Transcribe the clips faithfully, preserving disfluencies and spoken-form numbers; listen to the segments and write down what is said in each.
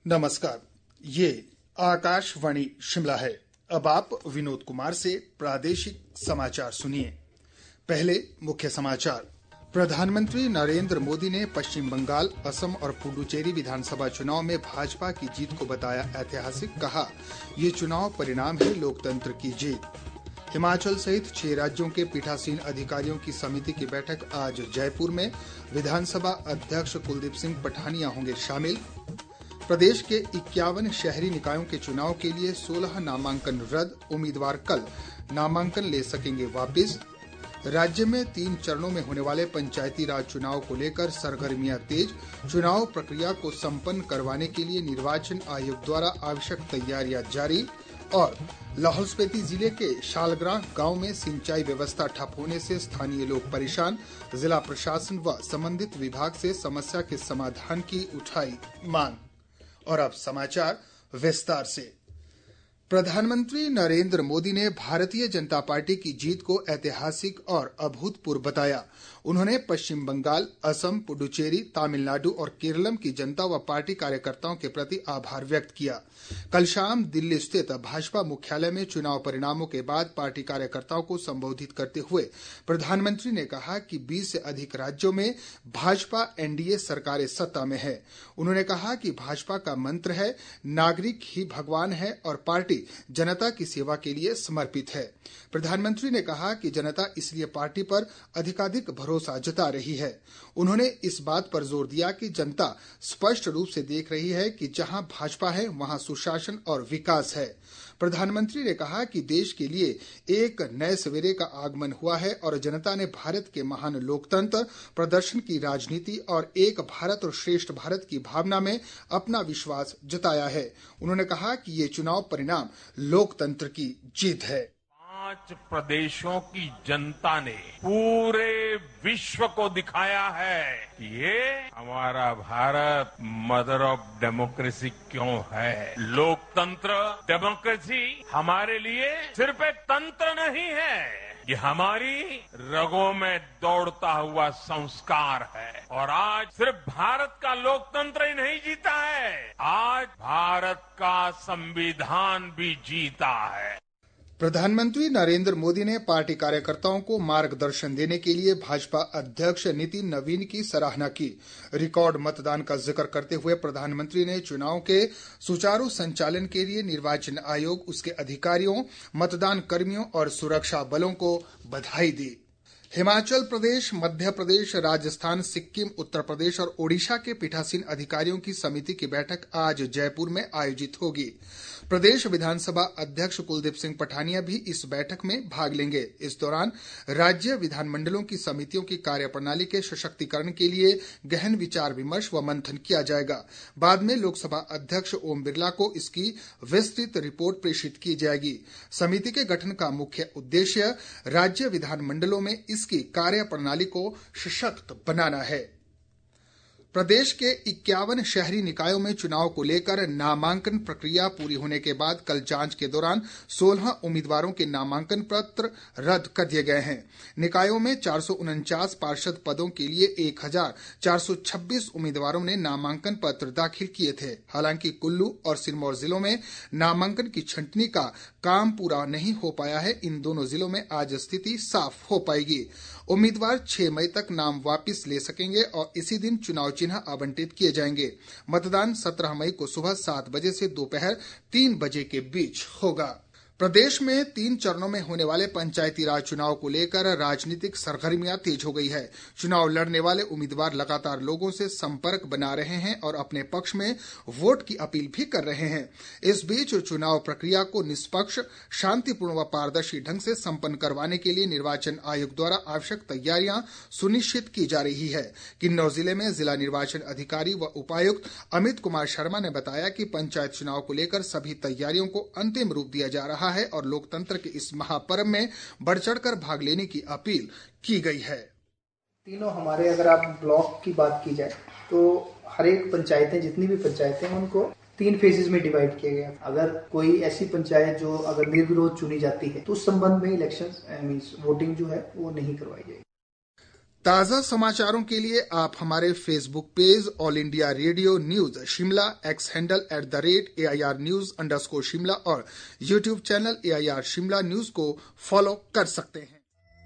नमस्कार, ये आकाशवाणी शिमला है। अब आप विनोद कुमार से प्रादेशिक समाचार सुनिए। पहले मुख्य समाचार। प्रधानमंत्री नरेंद्र मोदी ने पश्चिम बंगाल, असम और पुडुचेरी विधानसभा चुनाव में भाजपा की जीत को बताया ऐतिहासिक। कहा, ये चुनाव परिणाम है लोकतंत्र की जीत। हिमाचल सहित छह राज्यों के पीठासीन अधिकारियों की समिति की बैठक आज जयपुर में। विधानसभा अध्यक्ष कुलदीप सिंह पठानिया होंगे शामिल। प्रदेश के इक्यावन शहरी निकायों के चुनाव के लिए सोलह नामांकन रद्द। उम्मीदवार कल नामांकन ले सकेंगे वापस। राज्य में तीन चरणों में होने वाले पंचायती राज चुनाव को लेकर सरगर्मियां तेज। चुनाव प्रक्रिया को संपन्न करवाने के लिए निर्वाचन आयोग द्वारा आवश्यक तैयारियां जारी। और लाहौल स्पीति जिले के शालग्रां गांव में सिंचाई व्यवस्था ठप होने से स्थानीय लोग परेशान। जिला प्रशासन व संबंधित विभाग से समस्या के समाधान की उठाई मांग। और अब समाचार विस्तार से। प्रधानमंत्री नरेंद्र मोदी ने भारतीय जनता पार्टी की जीत को ऐतिहासिक और अभूतपूर्व बताया। उन्होंने पश्चिम बंगाल, असम, पुडुचेरी, तमिलनाडु और केरलम की जनता व पार्टी कार्यकर्ताओं के प्रति आभार व्यक्त किया। कल शाम दिल्ली स्थित भाजपा मुख्यालय में चुनाव परिणामों के बाद पार्टी कार्यकर्ताओं को संबोधित करते हुए प्रधानमंत्री ने कहा कि बीस से अधिक राज्यों में भाजपा एनडीए सरकारें सत्ता में है। उन्होंने कहा कि भाजपा का मंत्र है, नागरिक ही भगवान है और पार्टी जनता की सेवा के लिए समर्पित है। प्रधानमंत्री ने कहा कि जनता इसलिए पार्टी पर अधिकाधिक भरोसा जता रही है। उन्होंने इस बात पर जोर दिया कि जनता स्पष्ट रूप से देख रही है कि जहां भाजपा है वहां सुशासन और विकास है। प्रधानमंत्री ने कहा कि देश के लिए एक नए सवेरे का आगमन हुआ है और जनता ने भारत के महान लोकतंत्र, प्रदर्शन की राजनीति और एक भारत और श्रेष्ठ भारत की भावना में अपना विश्वास जताया है। उन्होंने कहा कि ये चुनाव परिणाम लोकतंत्र की जीत है। पांच प्रदेशों की जनता ने पूरे विश्व को दिखाया है कि ये हमारा भारत मदर ऑफ डेमोक्रेसी क्यों है। लोकतंत्र, डेमोक्रेसी हमारे लिए सिर्फ एक तंत्र नहीं है, ये हमारी रगों में दौड़ता हुआ संस्कार है। और आज सिर्फ भारत का लोकतंत्र ही नहीं जीता है, आज भारत का संविधान भी जीता है। प्रधानमंत्री नरेंद्र मोदी ने पार्टी कार्यकर्ताओं को मार्गदर्शन देने के लिए भाजपा अध्यक्ष नितिन नवीन की सराहना की। रिकॉर्ड मतदान का जिक्र करते हुए प्रधानमंत्री ने चुनाव के सुचारू संचालन के लिए निर्वाचन आयोग, उसके अधिकारियों, मतदान कर्मियों और सुरक्षा बलों को बधाई दी। हिमाचल प्रदेश, मध्य प्रदेश, राजस्थान, सिक्किम, उत्तर प्रदेश और ओडिशा के पीठासीन अधिकारियों की समिति की बैठक आज जयपुर में आयोजित होगी। प्रदेश विधानसभा अध्यक्ष कुलदीप सिंह पठानिया भी इस बैठक में भाग लेंगे। इस दौरान राज्य विधानमंडलों की समितियों की कार्यप्रणाली के सशक्तिकरण के लिए गहन विचार विमर्श व मंथन किया जाएगा। बाद में लोकसभा अध्यक्ष ओम बिरला को इसकी विस्तृत रिपोर्ट प्रेषित की जाएगी। समिति के गठन का मुख्य उद्देश्य राज्य विधानमंडलों में इसकी कार्यप्रणाली को सशक्त बनाना है। प्रदेश के इक्यावन शहरी निकायों में चुनाव को लेकर नामांकन प्रक्रिया पूरी होने के बाद कल जांच के दौरान सोलह उम्मीदवारों के नामांकन पत्र रद्द कर दिए गए हैं। निकायों में चार सौ उनचास पार्षद पदों के लिए एक हजार चार सौ छब्बीस उम्मीदवारों ने नामांकन पत्र दाखिल किए थे। हालांकि कुल्लू और सिरमौर जिलों में नामांकन की छंटनी का काम पूरा नहीं हो पाया है। इन दोनों जिलों में आज स्थिति साफ हो पाएगी। उम्मीदवार छह मई तक नाम वापस ले सकेंगे और इसी दिन चुनाव चिन्ह आवंटित किए जाएंगे। मतदान सत्रह मई को सुबह सात बजे से दोपहर तीन बजे के बीच होगा। प्रदेश में तीन चरणों में होने वाले पंचायती राज चुनाव को लेकर राजनीतिक सरगर्मियां तेज हो गई है। चुनाव लड़ने वाले उम्मीदवार लगातार लोगों से संपर्क बना रहे हैं और अपने पक्ष में वोट की अपील भी कर रहे हैं। इस बीच चुनाव प्रक्रिया को निष्पक्ष, शांतिपूर्ण व पारदर्शी ढंग से संपन्न करवाने के लिए निर्वाचन आयोग द्वारा आवश्यक तैयारियां सुनिश्चित की जा रही है। किन्नौर जिले में जिला निर्वाचन अधिकारी व उपायुक्त अमित कुमार शर्मा ने बताया कि पंचायत चुनाव को लेकर सभी तैयारियों को अंतिम रूप दिया जा रहा है और लोकतंत्र के इस महापर्व में बढ़ चढ़कर भाग लेने की अपील की गई है। तीनों हमारे, अगर आप ब्लॉक की बात की जाए तो हर एक पंचायतें, जितनी भी पंचायतें हैं, उनको तीन फेजेस में डिवाइड किया गया। अगर कोई ऐसी पंचायत जो अगर निर्विरोध चुनी जाती है तो उस संबंध में इलेक्शन मींस वोटिंग जो है वो नहीं करवाई जाएगी। ताज़ा समाचारों के लिए आप हमारे Facebook page All India Radio news Shimla, X handle at the rate A I R news underscore Shimla और YouTube channel A I R Shimla news को फॉलो कर सकते हैं।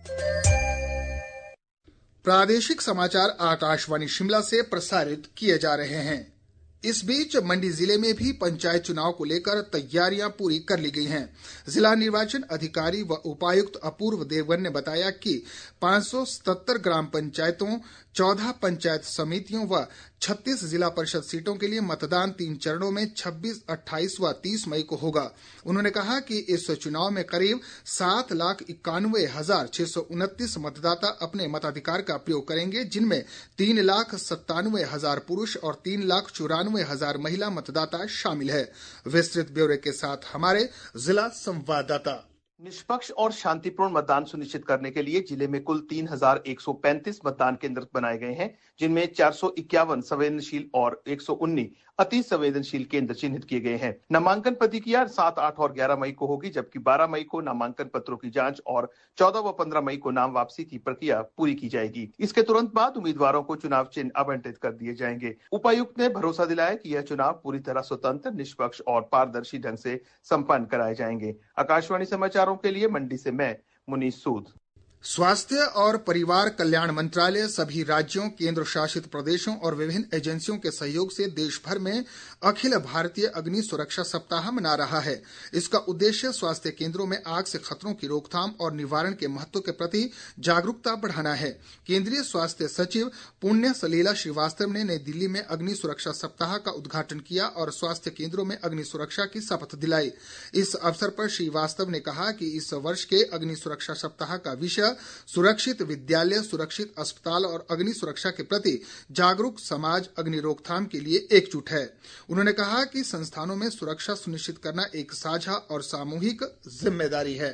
प्रादेशिक समाचार आकाशवाणी शिमला से प्रसारित किए जा रहे हैं। इस बीच मंडी जिले में भी पंचायत चुनाव को लेकर तैयारियां पूरी कर ली गई हैं। जिला निर्वाचन अधिकारी व उपायुक्त अपूर्व देवगन ने बताया कि पांच सौ सतहत्तर ग्राम पंचायतों, चौदह पंचायत समितियों व छत्तीस जिला परिषद सीटों के लिए मतदान तीन चरणों में छब्बीस, अट्ठाईस व तीस मई को होगा। उन्होंने कहा कि इस चुनाव में करीब सात लाख इक्यानवे हजार छह सौ उनतीस मतदाता अपने मताधिकार का प्रयोग करेंगे, जिनमें तीन लाख सत्तानवे हजार पुरुष और तीन लाख चौरानवे हजार महिला मतदाता शामिल है। विस्तृत ब्यौरे के साथ हमारे जिला संवाददाता। निष्पक्ष और शांतिपूर्ण मतदान सुनिश्चित करने के लिए जिले में कुल तीन हजार एक सौ पैंतीस मतदान केंद्र बनाए गए हैं, जिनमें चार सौ इक्यावन संवेदनशील और एक सौ उन्नीस अति संवेदनशील केंद्र चिन्हित किए गए हैं। नामांकन प्रक्रिया सात, आठ और ग्यारह मई को होगी, जबकि बारह मई को नामांकन पत्रों की जांच और चौदह व पंद्रह मई को नाम वापसी की प्रक्रिया पूरी की जाएगी। इसके तुरंत बाद उम्मीदवारों को चुनाव चिन्ह आवंटित कर दिए जाएंगे। उपायुक्त ने भरोसा दिलाया कि यह चुनाव पूरी तरह स्वतंत्र, निष्पक्ष और पारदर्शी ढंग से संपन्न कराए जाएंगे। आकाशवाणी समाचारों के लिए मंडी से मैं मुनीस सूद। स्वास्थ्य और परिवार कल्याण मंत्रालय सभी राज्यों, केंद्र शासित प्रदेशों और विभिन्न एजेंसियों के सहयोग से देश भर में अखिल भारतीय अग्नि सुरक्षा सप्ताह मना रहा है। इसका उद्देश्य स्वास्थ्य केंद्रों में आग से खतरों की रोकथाम और निवारण के महत्व के प्रति जागरूकता बढ़ाना है। केंद्रीय स्वास्थ्य सचिव पुण्य सलीला श्रीवास्तव ने नई दिल्ली में अग्नि सुरक्षा सप्ताह का उद्घाटन किया और स्वास्थ्य केंद्रों में अग्नि सुरक्षा की शपथ दिलाई। इस अवसर पर श्रीवास्तव ने कहा कि इस वर्ष के अग्नि सुरक्षा सप्ताह का विषय सुरक्षित विद्यालय, सुरक्षित अस्पताल और अग्नि सुरक्षा के प्रति जागरूक समाज अग्नि रोकथाम के लिए एकजुट है। उन्होंने कहा कि संस्थानों में सुरक्षा सुनिश्चित करना एक साझा और सामूहिक जिम्मेदारी है।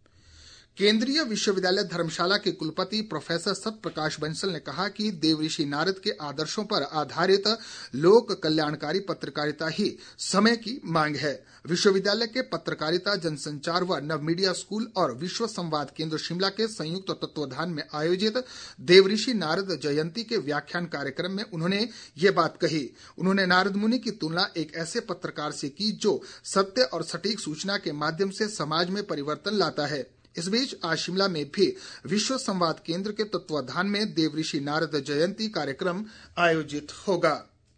केंद्रीय विश्वविद्यालय धर्मशाला के कुलपति प्रोफेसर सतप्रकाश बंसल ने कहा कि देवऋषि नारद के आदर्शों पर आधारित लोक कल्याणकारी पत्रकारिता ही समय की मांग है। विश्वविद्यालय के पत्रकारिता, जनसंचार व नव मीडिया स्कूल और विश्व संवाद केंद्र शिमला के संयुक्त तत्वाधान में आयोजित देवऋषि नारद जयंती के व्याख्यान कार्यक्रम में उन्होंने ये बात कही। उन्होंने नारद मुनि की तुलना एक ऐसे पत्रकार से की जो सत्य और सटीक सूचना के माध्यम से समाज में परिवर्तन लाता है। इस बीच आज शिमला में भी विश्व संवाद केंद्र के तत्वाधान में देवऋषि नारद जयंती कार्यक्रम आयोजित होगा।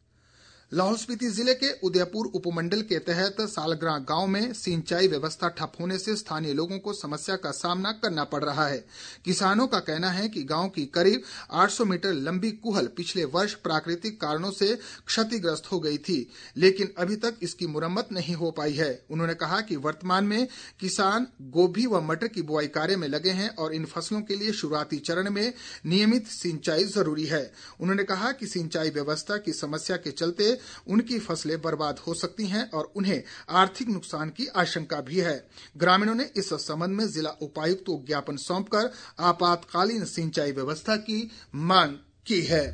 लाहौल स्पीति जिले के उदयपुर उपमंडल के तहत सालग्रां गांव में सिंचाई व्यवस्था ठप होने से स्थानीय लोगों को समस्या का सामना करना पड़ रहा है। किसानों का कहना है कि गांव की करीब आठ सौ मीटर लंबी कुहल पिछले वर्ष प्राकृतिक कारणों से क्षतिग्रस्त हो गई थी, लेकिन अभी तक इसकी मुरम्मत नहीं हो पाई है। उन्होंने कहा कि वर्तमान में किसान गोभी व मटर की बुआई कार्य में लगे हैं और इन फसलों के लिए शुरुआती चरण में नियमित सिंचाई जरूरी है। उन्होंने कहा कि सिंचाई व्यवस्था की समस्या के चलते उनकी फसलें बर्बाद हो सकती हैं और उन्हें आर्थिक नुकसान की आशंका भी है। ग्रामीणों ने इस संबंध में जिला उपायुक्त को ज्ञापन सौंपकर आपातकालीन सिंचाई व्यवस्था की मांग की है।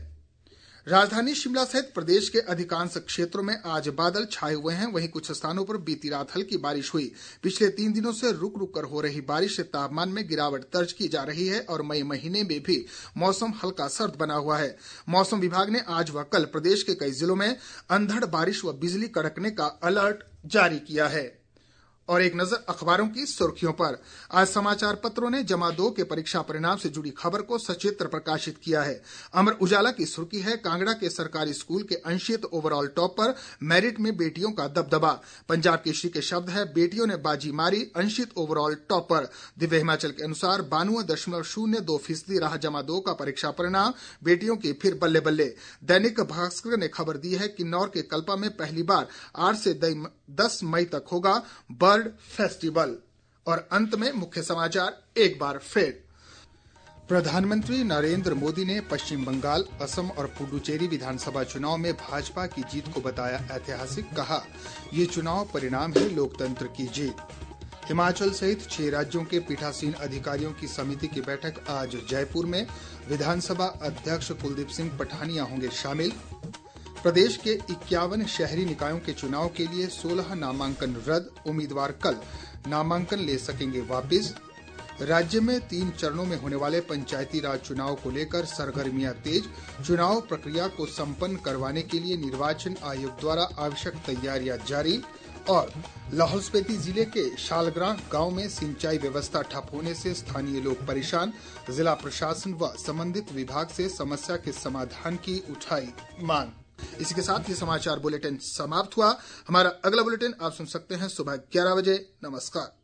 राजधानी शिमला सहित प्रदेश के अधिकांश क्षेत्रों में आज बादल छाए हुए हैं, वहीं कुछ स्थानों पर बीती रात हल्की बारिश हुई। पिछले तीन दिनों से रुक रुक कर हो रही बारिश से तापमान में गिरावट दर्ज की जा रही है और मई महीने में भी मौसम हल्का सर्द बना हुआ है। मौसम विभाग ने आज व कल प्रदेश के कई जिलों में अंधड़ बारिश व बिजली कड़कने का अलर्ट जारी किया है। और एक नजर अखबारों की सुर्खियों पर। आज समाचार पत्रों ने जमा दो के परीक्षा परिणाम से जुड़ी खबर को सचित्र प्रकाशित किया है। अमर उजाला की सुर्खी है, कांगड़ा के सरकारी स्कूल के अंशित ओवरऑल टॉप पर, मेरिट में बेटियों का दबदबा। पंजाब केसरी के शब्द है, बेटियों ने बाजी मारी, अंशित ओवरऑल टॉप पर। दिव्य हिमाचल के अनुसार बानवे दशमलव शून्य दो फीसदी रहा जमा दो का परीक्षा परिणाम, बेटियों की फिर बल्ले बल्ले। दैनिक भास्कर ने खबर दी है, किन्नौर के कल्पा में पहली बार आठ से दस मई तक होगा बर्ड फेस्टिवल। और अंत में मुख्य समाचार एक बार फिर। प्रधानमंत्री नरेंद्र मोदी ने पश्चिम बंगाल, असम और पुडुचेरी विधानसभा चुनाव में भाजपा की जीत को बताया ऐतिहासिक। कहा, ये चुनाव परिणाम है लोकतंत्र की जीत। हिमाचल सहित छह राज्यों के पीठासीन अधिकारियों की समिति की बैठक आज जयपुर में। विधानसभा अध्यक्ष कुलदीप सिंह पठानिया होंगे शामिल। प्रदेश के इक्यावन शहरी निकायों के चुनाव के लिए सोलह नामांकन रद्द, उम्मीदवार कल नामांकन ले सकेंगे वापिस। राज्य में तीन चरणों में होने वाले पंचायती राज चुनाव को लेकर सरगर्मियां तेज। चुनाव प्रक्रिया को संपन्न करवाने के लिए निर्वाचन आयोग द्वारा आवश्यक तैयारियां जारी। और लाहौल स्पीति जिले के शालग्रां गांव में सिंचाई व्यवस्था ठप होने से स्थानीय लोग परेशान। जिला प्रशासन व संबंधित विभाग से समस्या के समाधान की उठाई मांग। इसी के साथ ये समाचार बुलेटिन समाप्त हुआ। हमारा अगला बुलेटिन आप सुन सकते हैं सुबह ग्यारह बजे। नमस्कार।